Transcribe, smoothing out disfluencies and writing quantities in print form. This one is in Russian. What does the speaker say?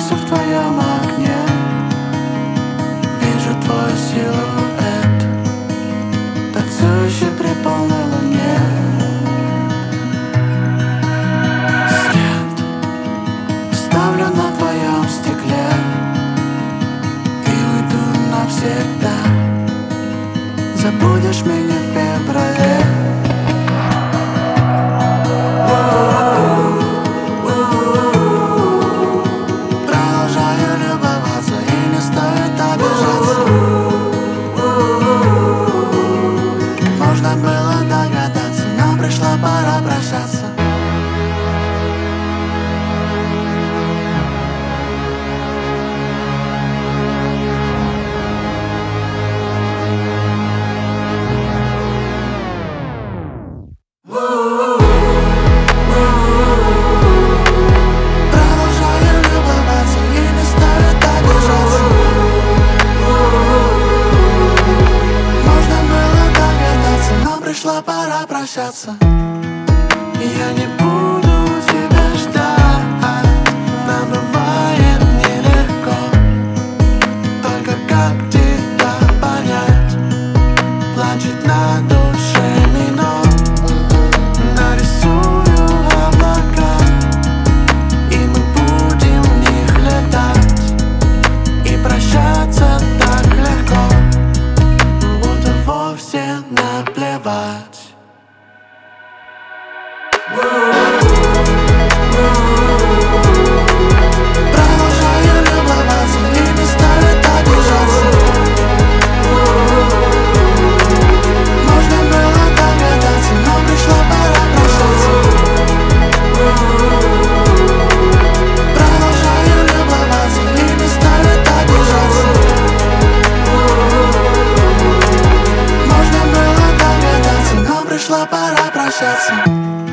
Отражаюсь в твоем окне, вижу твой силуэт, танцующий при полной луне. След ставлю на твоем стекле и уйду навсегда. Забудешь меня в феврале. Продолжаю любоваться, и не стоит обижаться. Можно было догадаться, но пришла пора прощаться. Пришла пора прощаться. Я не буду тебя ждать, нам бывает нелегко. Только как тебя понять? Плачет на душе вино. Нарисую облака, и мы будем в них летать. И прощаться так легко, будто вовсе наплевать. Продолжаю любоваться, и не стоит обижаться. Можно было догадаться, но пришла пора прощаться. Продолжаю любоваться, и не стоит обижаться. Можно было догадаться, но пришла пора прощаться.